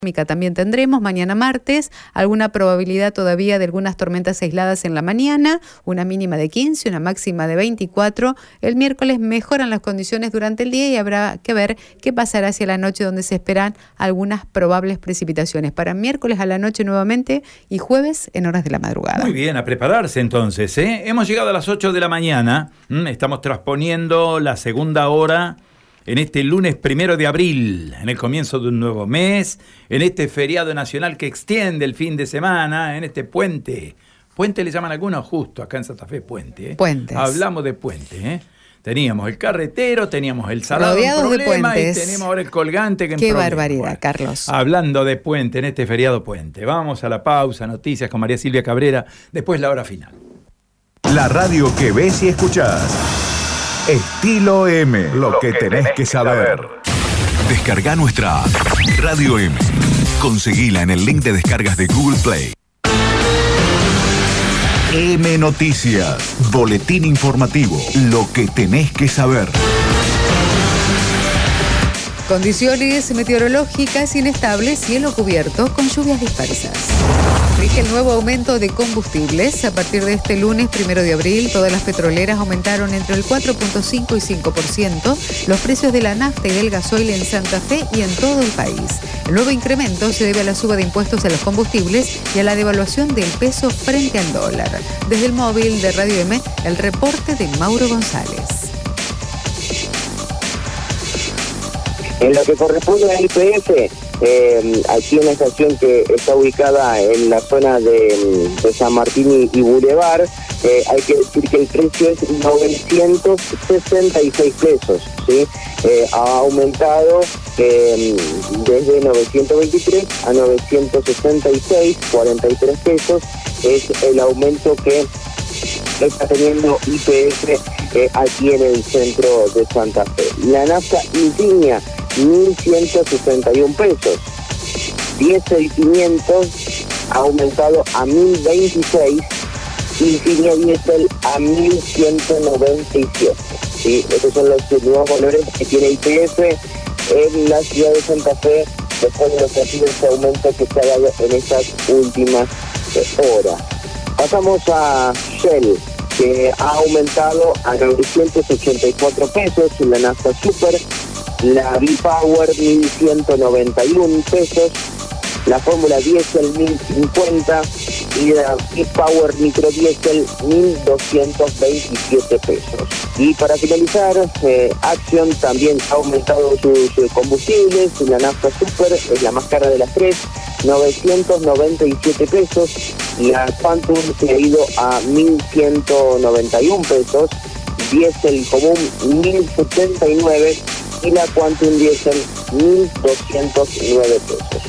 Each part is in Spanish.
También tendremos mañana martes alguna probabilidad todavía de algunas tormentas aisladas en la mañana, una mínima de 15, una máxima de 24. El miércoles mejoran las condiciones durante el día y habrá que ver qué pasará hacia la noche, donde se esperan algunas probables precipitaciones para miércoles a la noche nuevamente y jueves en horas de la madrugada. Muy bien, a prepararse entonces, ¿eh? Hemos llegado a las 8 de la mañana, estamos transponiendo la segunda hora en este lunes 1 de abril, en el comienzo de un nuevo mes, en este feriado nacional que extiende el fin de semana, en este puente. Puente le llaman algunos, justo acá en Santa Fe, puente. Puentes. Hablamos de puente, ¿eh? Teníamos el carretero, teníamos el salado rodeados en problema de puentes. Y tenemos ahora el colgante que en Qué problema. barbaridad, Bueno, Carlos. hablando de puente, en este feriado puente. Vamos a la pausa, noticias con María Silvia Cabrera, después la hora final. La radio que ves y escuchás. Estilo M, lo que tenés que saber. Descarga nuestra app, Radio M. Conseguila en el link de descargas de Google Play. M Noticias, boletín informativo, lo que tenés que saber. Condiciones meteorológicas inestables, cielo cubierto con lluvias dispersas. Rige el nuevo aumento de combustibles. A partir de este lunes 1 de abril, todas las petroleras aumentaron entre el 4.5 y 5% los precios de la nafta y del gasoil en Santa Fe y en todo el país. El nuevo incremento se debe a la suba de impuestos a los combustibles y a la devaluación del peso frente al dólar. Desde el móvil de Radio M, el reporte de Mauro González. En lo que corresponde al IPF, aquí en la estación que está ubicada en la zona de San Martín y Boulevard, hay que decir que el precio es 966 pesos, ¿sí? Ha aumentado desde 923 a 966, 43 pesos, es el aumento que está teniendo IPF aquí en el centro de Santa Fe. La nafta insignia, 1.161 pesos. Diésel 500 ha aumentado a 1.026. Insignia diésel a 1.197. ¿Sí? Estos son los nuevos valores que tiene IPF en la ciudad de Santa Fe después de los recientes aumentos que se ha dado en estas últimas horas. Pasamos a Shell, que ha aumentado a 984 pesos, la nafta super, la B-Power 1.191 pesos, la fórmula diésel 1.050 y la B-Power microdiesel 1.227 pesos. Y para finalizar, Action también ha aumentado sus combustibles, la nafta super es la más cara de las tres, 997 pesos, la Phantom se ha ido a 1.191 pesos, diésel común 1.079 y la Quantum Diesel 1.209 pesos.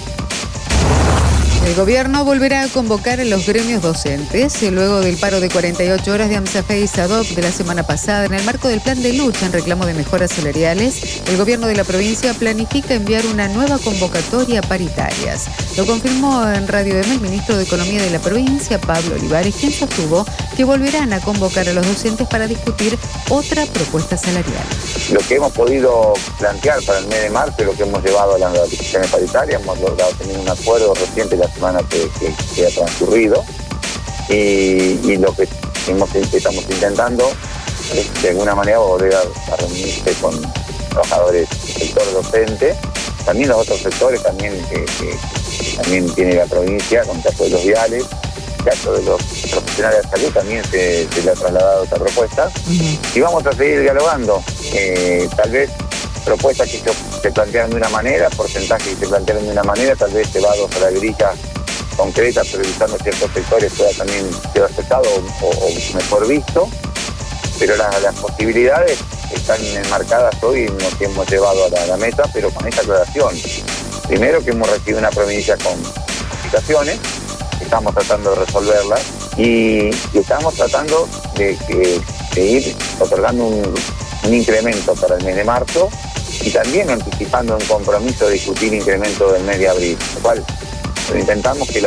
El gobierno volverá a convocar a los gremios docentes luego del paro de 48 horas de AMSAFE y SADOP de la semana pasada. En el marco del plan de lucha en reclamo de mejoras salariales, el gobierno de la provincia planifica enviar una nueva convocatoria a paritarias. Lo confirmó en Radio M el ministro de Economía de la provincia, Pablo Olivares, quien sostuvo que volverán a convocar a los docentes para discutir otra propuesta salarial. Lo que hemos podido plantear para el mes de marzo, lo que hemos llevado a las discusiones paritarias, hemos logrado tener un acuerdo reciente la semana que ha transcurrido y lo que estamos intentando es de alguna manera volver a reunirse con trabajadores del sector docente, también los otros sectores también que también tiene la provincia, con el caso de los viales, el caso de los profesionales de salud también se le ha trasladado esta propuesta. Y vamos a seguir dialogando, tal vez propuestas que se plantean de una manera, porcentajes que se plantean de una manera, tal vez llevados a la grilla concreta, priorizando ciertos sectores pueda también ser aceptado o mejor visto, pero las posibilidades están enmarcadas hoy y nos hemos llevado a la meta, pero con esta aclaración. Primero, que hemos recibido una provincia con complicaciones, estamos tratando de resolverlas y estamos tratando de ir otorgando un incremento para el mes de marzo y también anticipando un compromiso de discutir incremento del mes de abril, lo cual intentamos que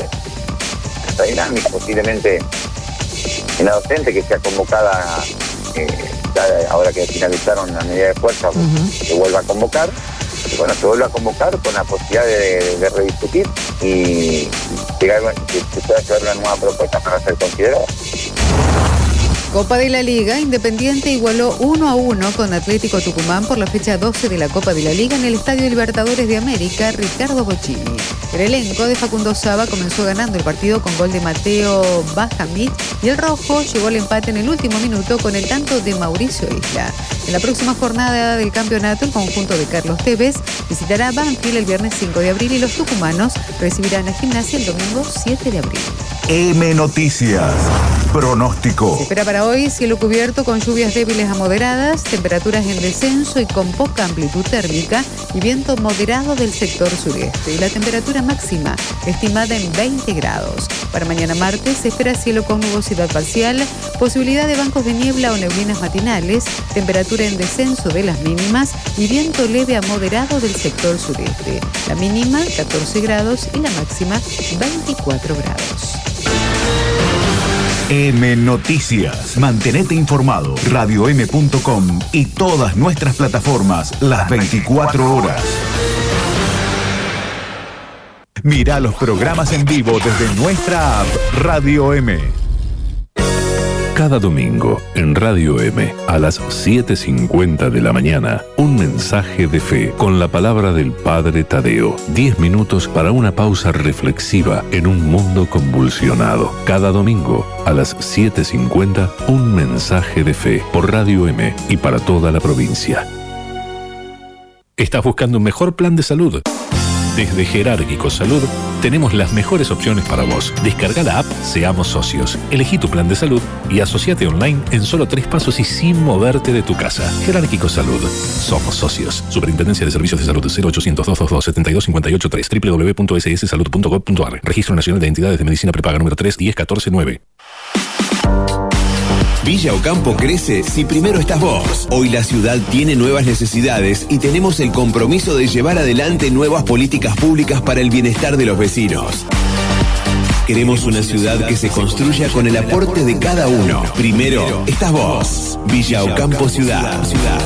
esta dinámica, posiblemente en la docente que sea convocada, ahora que finalizaron la medida de fuerza, se vuelva a convocar, bueno, se vuelva a convocar con la posibilidad de rediscutir y llegar, que se pueda llevar una nueva propuesta para ser considerada. Copa de la Liga, Independiente igualó 1-1 con Atlético Tucumán por la fecha 12 de la Copa de la Liga en el Estadio Libertadores de América, Ricardo Bocchini. El elenco de Facundo Saba comenzó ganando el partido con gol de Mateo Bajamit y el rojo llegó al empate en el último minuto con el tanto de Mauricio Isla. En la próxima jornada del campeonato, el conjunto de Carlos Tevez visitará Banfield el viernes 5 de abril y los tucumanos recibirán a Gimnasia el domingo 7 de abril. M Noticias. Pronóstico. Se espera para hoy cielo cubierto con lluvias débiles a moderadas, temperaturas en descenso y con poca amplitud térmica y viento moderado del sector sureste. Y la temperatura máxima estimada en 20 grados. Para mañana martes se espera cielo con nubosidad parcial, posibilidad de bancos de niebla o neblinas matinales, temperatura en descenso de las mínimas y viento leve a moderado del sector sureste. La mínima 14 grados y la máxima 24 grados. M Noticias. Mantenete informado. RadioM.com y todas nuestras plataformas las 24 horas. Mira los programas en vivo desde nuestra app Radio M. Cada domingo en Radio M a las 7:50 de la mañana, un mensaje de fe con la palabra del Padre Tadeo. 10 minutos para una pausa reflexiva en un mundo convulsionado. Cada domingo a las 7:50, un mensaje de fe por Radio M y para toda la provincia. ¿Estás buscando un mejor plan de salud? Desde Jerárquico Salud tenemos las mejores opciones para vos. Descarga la app Seamos Socios. Elegí tu plan de salud y asociate online en solo 3 pasos y sin moverte de tu casa. Jerárquico Salud. Somos socios. Superintendencia de Servicios de Salud 0800-222-72583 www.sssalud.gov.ar. Registro Nacional de Entidades de Medicina Prepaga número 3-10-14-9. Villa Ocampo crece si primero estás vos. Hoy la ciudad tiene nuevas necesidades y tenemos el compromiso de llevar adelante nuevas políticas públicas para el bienestar de los vecinos. Queremos una ciudad que se construya con el aporte de cada uno. Primero estás vos. Villa Ocampo Ciudad.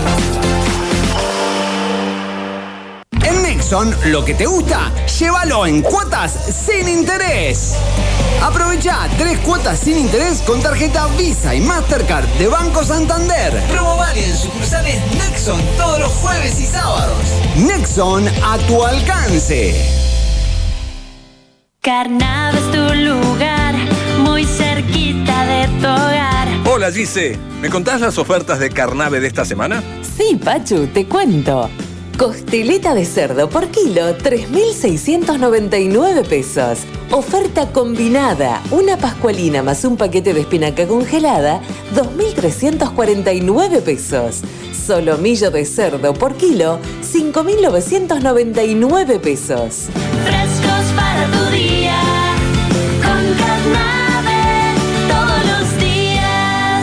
En Nexon, lo que te gusta, llévalo en cuotas sin interés. Aprovecha 3 cuotas sin interés con tarjeta Visa y Mastercard de Banco Santander. Promo válida en sucursales Nexon todos los jueves y sábados. Nexon a tu alcance. Carnave es tu lugar, muy cerquita de tu hogar. Hola Gise, ¿me contás las ofertas de Carnave de esta semana? Sí, Pachu, te cuento. Costeleta de cerdo por kilo, 3.699 pesos. Oferta combinada, una pascualina más un paquete de espinaca congelada, 2.349 pesos. Solomillo de cerdo por kilo, 5.999 pesos. Frescos para tu día, con Carnave, todos los días.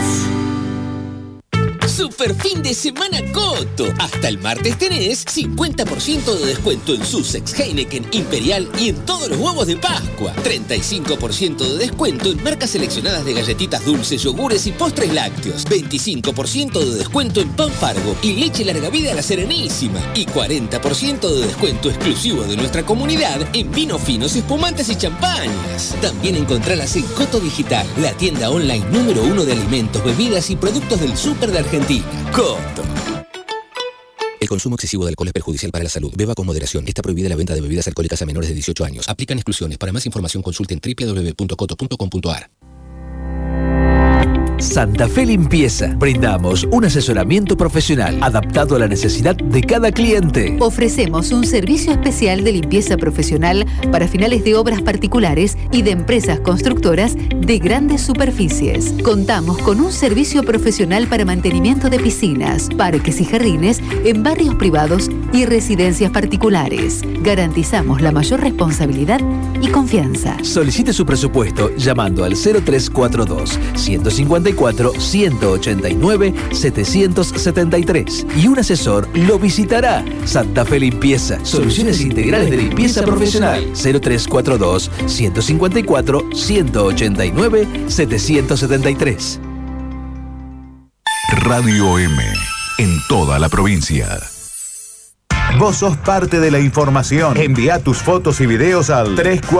Super fin de semana Coto. Hasta el martes tenés 50% de descuento en Sussex, Heineken, Imperial y en todos los huevos de Pascua. 35% de descuento en marcas seleccionadas de galletitas dulces, yogures y postres lácteos. 25% de descuento en pan Fargo y leche larga vida a la Serenísima. Y 40% de descuento exclusivo de nuestra comunidad en vinos finos, espumantes y champañas. También encontralas en Coto Digital, la tienda online número 1 de alimentos, bebidas y productos del súper de Argentina. Coto. El consumo excesivo de alcohol es perjudicial para la salud. Beba con moderación. Está prohibida la venta de bebidas alcohólicas a menores de 18 años. Aplican exclusiones. Para más información consulten www.coto.com.ar. Santa Fe Limpieza. Brindamos un asesoramiento profesional adaptado a la necesidad de cada cliente. Ofrecemos un servicio especial de limpieza profesional para finales de obras particulares y de empresas constructoras de grandes superficies. Contamos con un servicio profesional para mantenimiento de piscinas, parques y jardines en barrios privados y residencias particulares. Garantizamos la mayor responsabilidad y confianza. Solicite su presupuesto llamando al 0342 154 189 773 y un asesor lo visitará. Santa Fe Limpieza, soluciones integrales de limpieza profesional. 0342 154 189 773. Radio M, en toda la provincia. Vos sos parte de la información. Envía tus fotos y videos al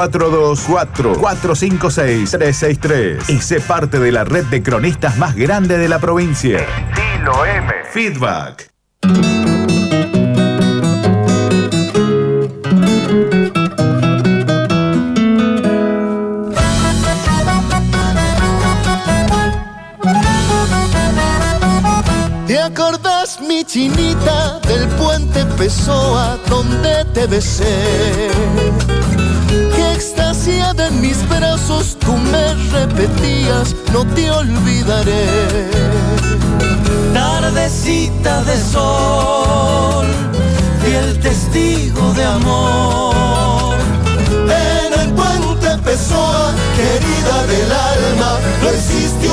3424-456-363 y sé parte de la red de cronistas más grande de la provincia. Estilo M. Feedback. ¿Te acordás, mi chinita, del puente Pessoa donde te besé? Qué extasiada en mis brazos tú me repetías, no te olvidaré. Tardecita de sol, fiel testigo de amor. En el puente Pessoa, querida del alma, no existió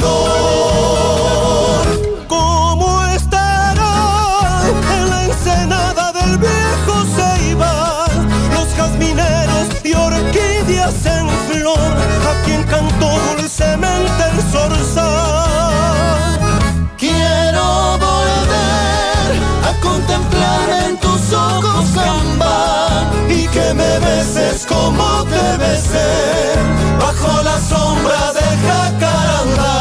dolor. ¿Cómo estará en la ensenada del viejo Ceibal los jazmineros y orquídeas en flor, a quien cantó dulcemente el zorzal? Quiero volver a contemplar en tus ojos gambán y que me beses como te besé bajo la sombra de jacarandá.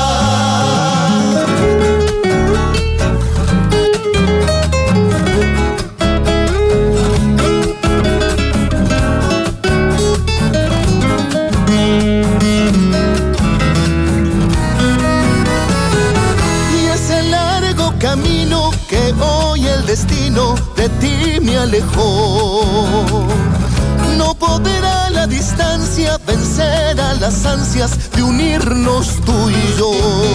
Camino que hoy el destino de ti me alejó. No podrá la distancia vencer a las ansias de unirnos tú y yo.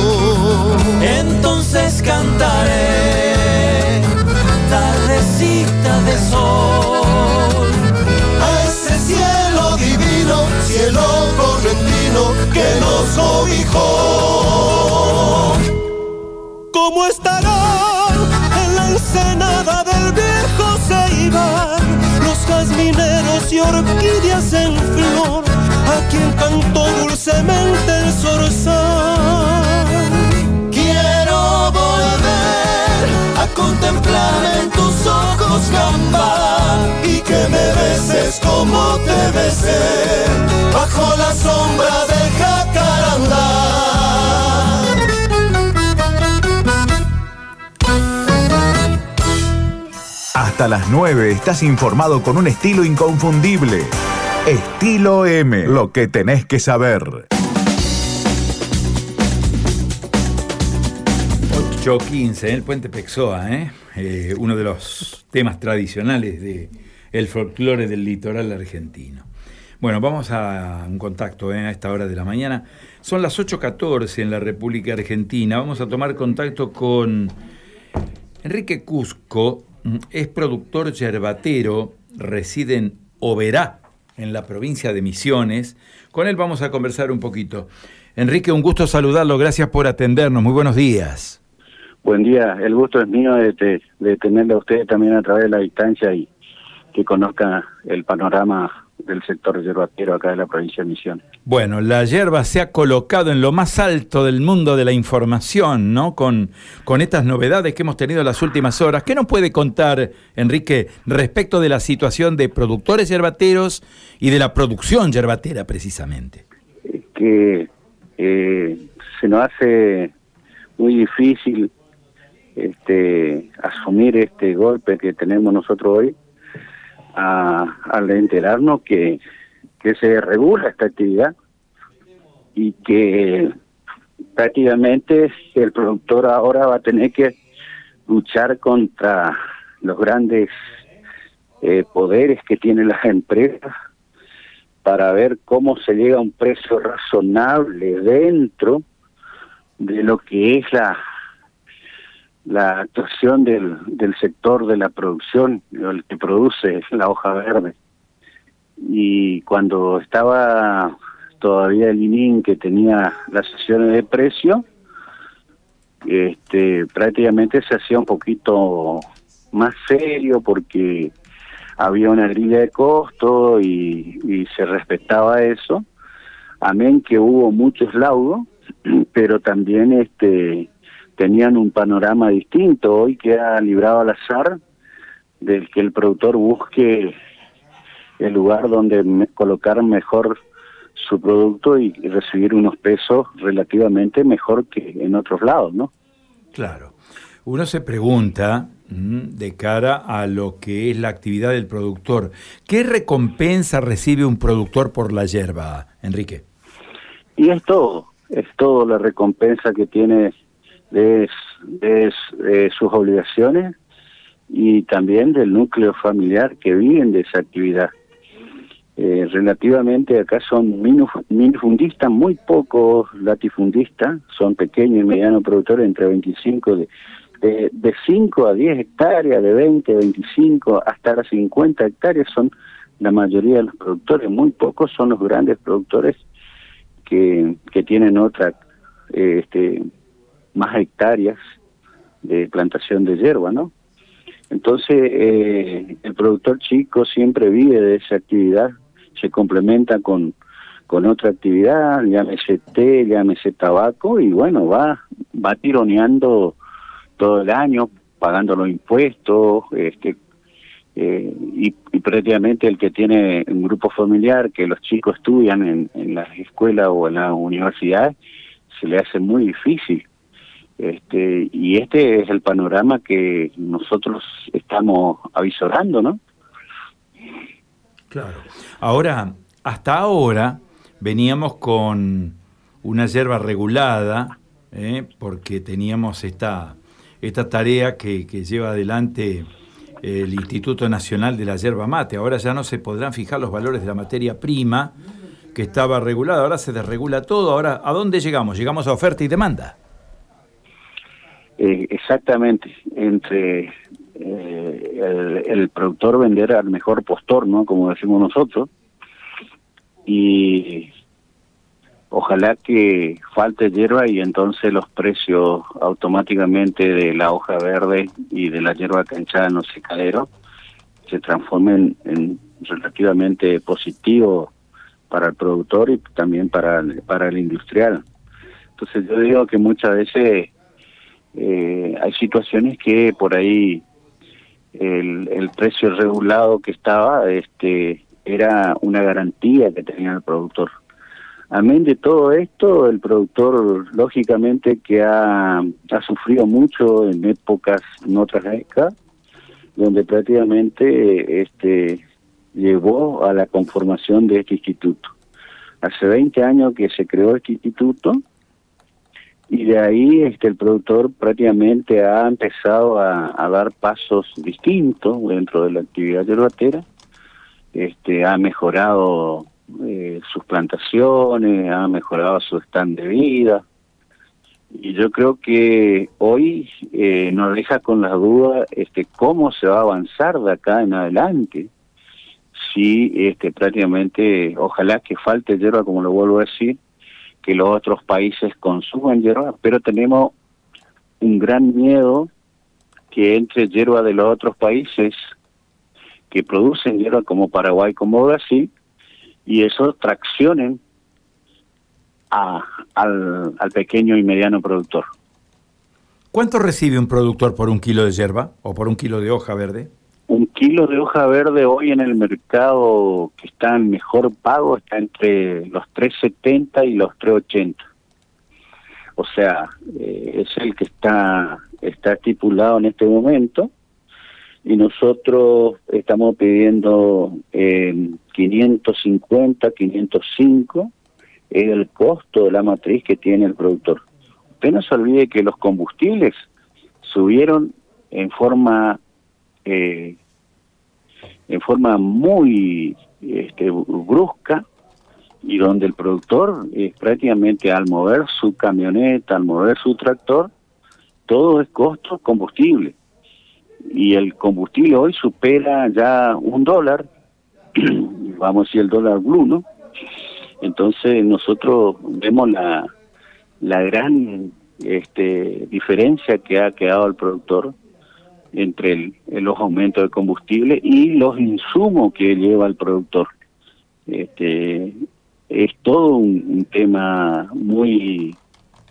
Entonces cantaré, tardecita de sol, a ese cielo divino, cielo correntino que nos cobijó. ¿Cómo estará en la ensenada del viejo Ceibal los jazmineros y orquídeas en flor, a quien cantó dulcemente el zorzal? Quiero volver a contemplar en tus ojos gambán y que me beses como te besé bajo la sombra de jacarandá. Hasta las 9 estás informado con un estilo inconfundible. Estilo M, lo que tenés que saber. 8:15 en el puente Pessoa, uno de los temas tradicionales del folclore del litoral argentino. Bueno, vamos a un contacto a esta hora de la mañana. Son las 8:14 en la República Argentina. Vamos a tomar contacto con Enrique Cusco. Es productor yerbatero, reside en Oberá, en la provincia de Misiones. Con él vamos a conversar un poquito. Enrique, un gusto saludarlo, gracias por atendernos, muy buenos días. Buen día, el gusto es mío de tenerle a ustedes también a través de la distancia y que conozca el panorama del sector yerbatero acá de la provincia de Misiones. Bueno, la yerba se ha colocado en lo más alto del mundo de la información, ¿no? Con estas novedades que hemos tenido en las últimas horas. ¿Qué nos puede contar, Enrique, respecto de la situación de productores yerbateros y de la producción yerbatera, precisamente? Que se nos hace muy difícil asumir este golpe que tenemos nosotros hoy, al enterarnos que se regula esta actividad y que prácticamente el productor ahora va a tener que luchar contra los grandes poderes que tienen las empresas para ver cómo se llega a un precio razonable dentro de lo que es la actuación del sector de la producción, el que produce la hoja verde. Y cuando estaba todavía el ININ, que tenía las sesiones de precio, prácticamente se hacía un poquito más serio porque había una grilla de costo y se respetaba eso. Amén que hubo muchos laudos, pero también tenían un panorama distinto. Hoy queda librado al azar del que el productor busque el lugar donde colocar mejor su producto y recibir unos pesos relativamente mejor que en otros lados, ¿no? Claro. Uno se pregunta, de cara a lo que es la actividad del productor, ¿qué recompensa recibe un productor por la yerba, Enrique? Y es todo la recompensa que tiene de sus obligaciones y también del núcleo familiar que viven de esa actividad. Relativamente acá son minifundistas, muy pocos latifundistas, son pequeños y medianos productores entre 25 de 5 a 10 hectáreas, de 20 a 25 hasta las 50 hectáreas son la mayoría de los productores. Muy pocos son los grandes productores que tienen más hectáreas de plantación de yerba, ¿no? Entonces el productor chico siempre vive de esa actividad, se complementa con otra actividad, llámese té, llámese tabaco, y bueno, va tironeando todo el año, pagando los impuestos, y prácticamente el que tiene un grupo familiar, que los chicos estudian en las escuelas o en las universidades, se le hace muy difícil. Y este es el panorama que nosotros estamos avisorando, ¿no? Claro. Ahora, hasta ahora veníamos con una yerba regulada, porque teníamos esta tarea que lleva adelante el Instituto Nacional de la Yerba Mate. Ahora ya no se podrán fijar los valores de la materia prima que estaba regulada, ahora se desregula todo. Ahora, ¿a dónde llegamos? Llegamos a oferta y demanda. Exactamente, entre el productor vender al mejor postor, ¿no? Como decimos nosotros, y ojalá que falte hierba y entonces los precios automáticamente de la hoja verde y de la hierba canchada en los secaderos se transformen en relativamente positivo para el productor y también para el industrial. Entonces yo digo que muchas veces hay situaciones que por ahí el precio regulado que estaba era una garantía que tenía el productor. Amén de todo esto, el productor lógicamente que ha sufrido mucho en otras décadas, donde prácticamente llevó a la conformación de este instituto. Hace 20 años que se creó este instituto, y de ahí el productor prácticamente ha empezado a dar pasos distintos dentro de la actividad yerbatera. Ha mejorado sus plantaciones, ha mejorado su stand de vida, y yo creo que hoy nos deja con las dudas cómo se va a avanzar de acá en adelante. Si prácticamente, ojalá que falte hierba, como lo vuelvo a decir, que los otros países consuman hierba, pero tenemos un gran miedo que entre hierba de los otros países que producen hierba como Paraguay, como Brasil, y eso traccionen al pequeño y mediano productor. ¿Cuánto recibe un productor por un kilo de hierba o por un kilo de hoja verde? Un kilo de hoja verde hoy en el mercado que está en mejor pago está entre los 3.70 y los 3.80. O sea, es el que está estipulado en este momento, y nosotros estamos pidiendo 550, 505, es el costo de la matriz que tiene el productor. Usted no se olvide que los combustibles subieron en forma muy brusca, y donde el productor prácticamente al mover su camioneta, al mover su tractor, todo es costo combustible, y el combustible hoy supera ya $1, vamos a decir el dólar blue, ¿no? Entonces nosotros vemos la gran diferencia que ha quedado el productor entre los aumentos de combustible y los insumos que lleva el productor. Es todo un tema muy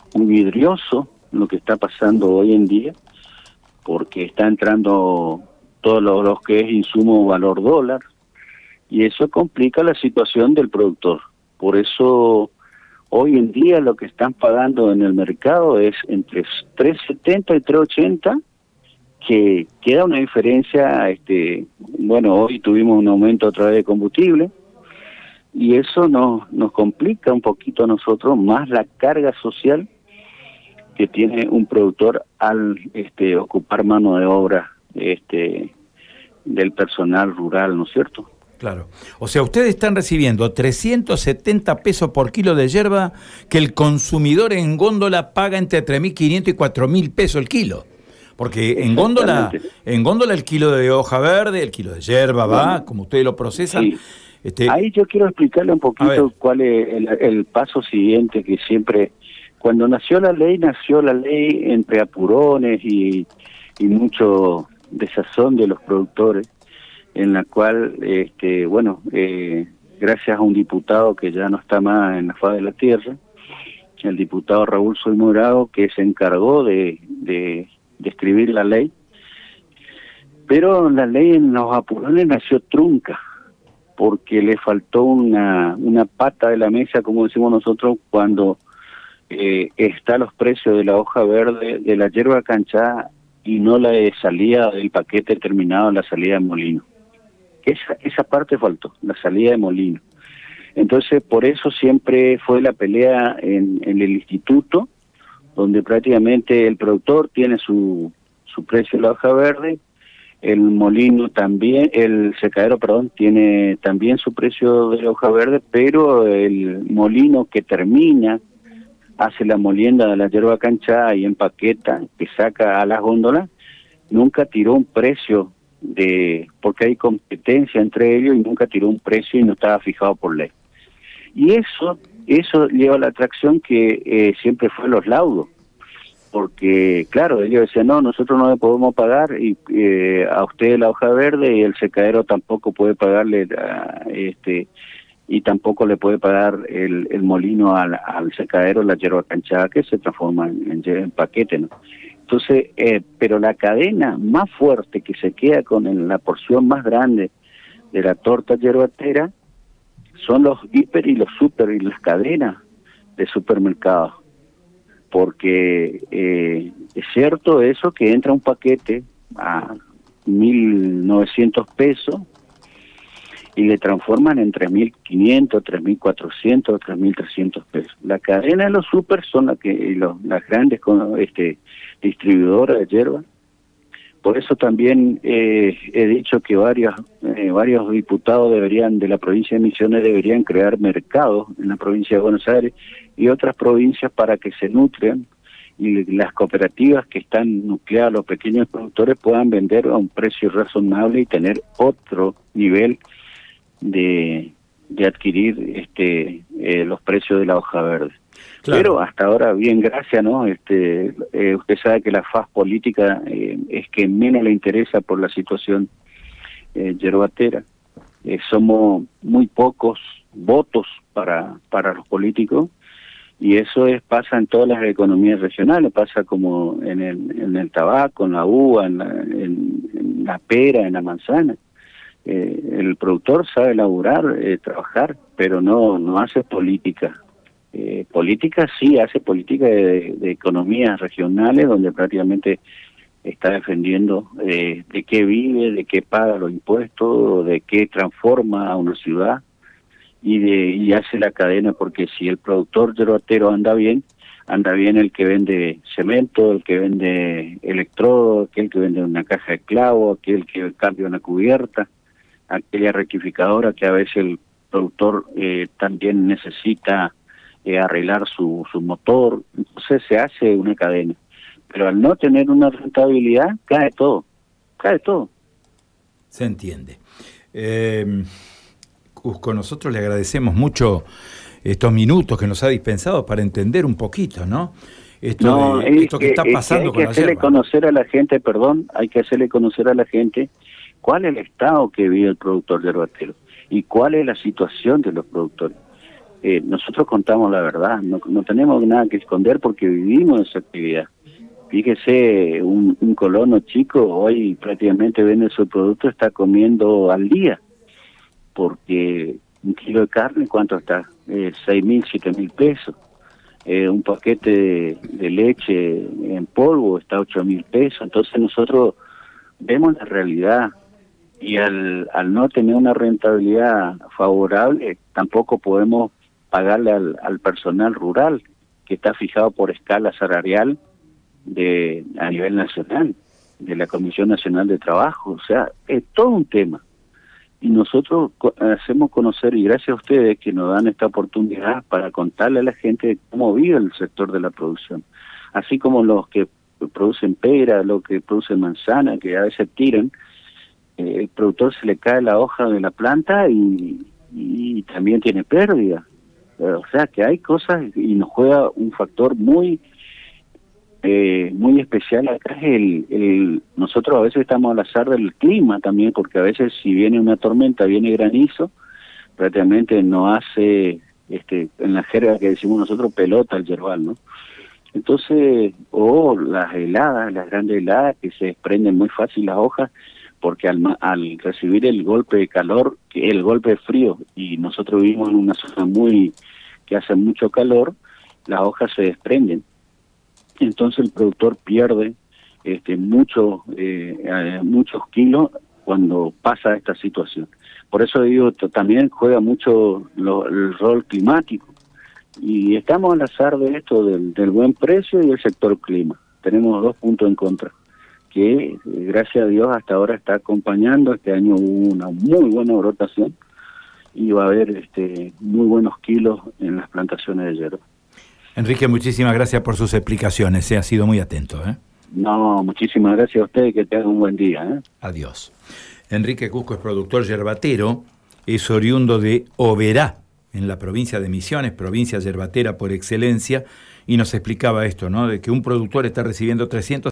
vidrioso lo que está pasando hoy en día, porque está entrando todo lo que es insumo valor dólar, y eso complica la situación del productor. Por eso hoy en día lo que están pagando en el mercado es entre 3.70 y 3.80, que queda una diferencia. Bueno, hoy tuvimos un aumento otra vez de combustible, y eso nos complica un poquito a nosotros más la carga social que tiene un productor al ocupar mano de obra del personal rural, ¿no es cierto? Claro. O sea, ustedes están recibiendo 370 pesos por kilo de yerba, que el consumidor en góndola paga entre 3.500 y 4.000 pesos el kilo. Porque en góndola el kilo de hoja verde, el kilo de yerba va, como ustedes lo procesan. Sí. Ahí yo quiero explicarle un poquito cuál es el paso siguiente, que siempre, cuando nació la ley entre apurones y mucho desazón de los productores, en la cual, gracias a un diputado que ya no está más en la faz de la tierra, el diputado Raúl Soy Morado, que se encargó de escribir la ley, pero la ley en los apurones nació trunca, porque le faltó una pata de la mesa, como decimos nosotros, cuando está los precios de la hoja verde, de la yerba canchada, y no la de salida del paquete terminado, la salida de molino. Esa parte faltó, la salida de molino. Entonces, por eso siempre fue la pelea en el instituto, donde prácticamente el productor tiene su precio de la hoja verde, el molino también, el secadero, tiene también su precio de la hoja verde, pero el molino que termina, hace la molienda de la yerba canchada y empaqueta, que saca a las góndolas, nunca tiró un precio porque hay competencia entre ellos, y nunca tiró un precio y no estaba fijado por ley. Y eso lleva a la atracción que siempre fue los laudos, porque claro, ellos decían, no, nosotros no le podemos pagar y a usted la hoja verde, y el secadero tampoco puede pagarle y tampoco le puede pagar el molino al secadero la yerba canchada, que se transforma en paquete, ¿no? Entonces, pero la cadena más fuerte que se queda con la porción más grande de la torta yerbatera son los hiper y los super y las cadenas de supermercados, porque es cierto eso, que entra un paquete a 1.900 pesos y le transforman en 3.500, 3.400, 3.300 pesos. La cadena de los super son las grandes distribuidoras de yerba. Por eso también he dicho que varios diputados de la provincia de Misiones deberían crear mercados en la provincia de Buenos Aires y otras provincias para que se nutran, y las cooperativas que están nucleadas, los pequeños productores, puedan vender a un precio razonable y tener otro nivel de adquirir los precios de la hoja verde. Claro. Pero hasta ahora, bien, gracias, ¿no? Usted sabe que la faz política es que menos le interesa por la situación yerbatera. Somos muy pocos votos para los políticos, y eso pasa en todas las economías regionales, pasa como en el tabaco, en la uva, en la pera, en la manzana. El productor sabe laburar, trabajar, pero no hace política. Política sí, hace política de economías regionales, donde prácticamente está defendiendo de qué vive, de qué paga los impuestos, de qué transforma a una ciudad, y hace la cadena, porque si el productor yerbatero anda bien el que vende cemento, el que vende electrodo, aquel que vende una caja de clavos, aquel que cambia una cubierta, aquella rectificadora que a veces el productor también necesita arreglar su motor. Entonces se hace una cadena, pero al no tener una rentabilidad cae todo. Se entiende. Cusco, nosotros le agradecemos mucho estos minutos que nos ha dispensado para entender un poquito, ¿no? Esto que está pasando con la yerba. Hay que hacerle conocer a la gente cuál es el estado que vive el productor yerbatero y cuál es la situación de los productores. Nosotros contamos la verdad, no tenemos nada que esconder porque vivimos esa actividad. Fíjese, un colono chico hoy prácticamente vende su producto, está comiendo al día, porque un kilo de carne, ¿cuánto está? 6.000, 7.000 pesos. Un paquete de leche en polvo está 8.000 pesos. Entonces nosotros vemos la realidad y al no tener una rentabilidad favorable, tampoco podemos pagarle al personal rural, que está fijado por escala salarial a nivel nacional, de la Comisión Nacional de Trabajo. O sea, es todo un tema. Y nosotros hacemos conocer, y gracias a ustedes que nos dan esta oportunidad para contarle a la gente cómo vive el sector de la producción. Así como los que producen pera, los que producen manzana, que a veces tiran, el productor se le cae la hoja de la planta y también tiene pérdida. O sea que hay cosas, y nos juega un factor muy especial acá, es nosotros a veces estamos al azar del clima también, porque a veces si viene una tormenta, viene granizo, prácticamente no hace, en la jerga que decimos nosotros, pelota el yerbal, ¿no? Entonces, las heladas, las grandes heladas, que se desprenden muy fácil las hojas, porque al recibir el golpe de calor, el golpe de frío, y nosotros vivimos en una zona que hace mucho calor, las hojas se desprenden. Entonces el productor pierde muchos kilos cuando pasa esta situación. Por eso digo, también juega mucho el rol climático. Y estamos al azar de esto, del buen precio y el sector clima. Tenemos dos puntos en contra, que gracias a Dios hasta ahora está acompañando. Este año hubo una muy buena brotación y va a haber muy buenos kilos en las plantaciones de yerba. Enrique, muchísimas gracias por sus explicaciones, ha sido muy atento. No, muchísimas gracias a ustedes, que tengan un buen día. Adiós. Enrique Cusco es productor yerbatero, es oriundo de Oberá, en la provincia de Misiones, provincia yerbatera por excelencia, y nos explicaba esto, ¿no? De que un productor está recibiendo 300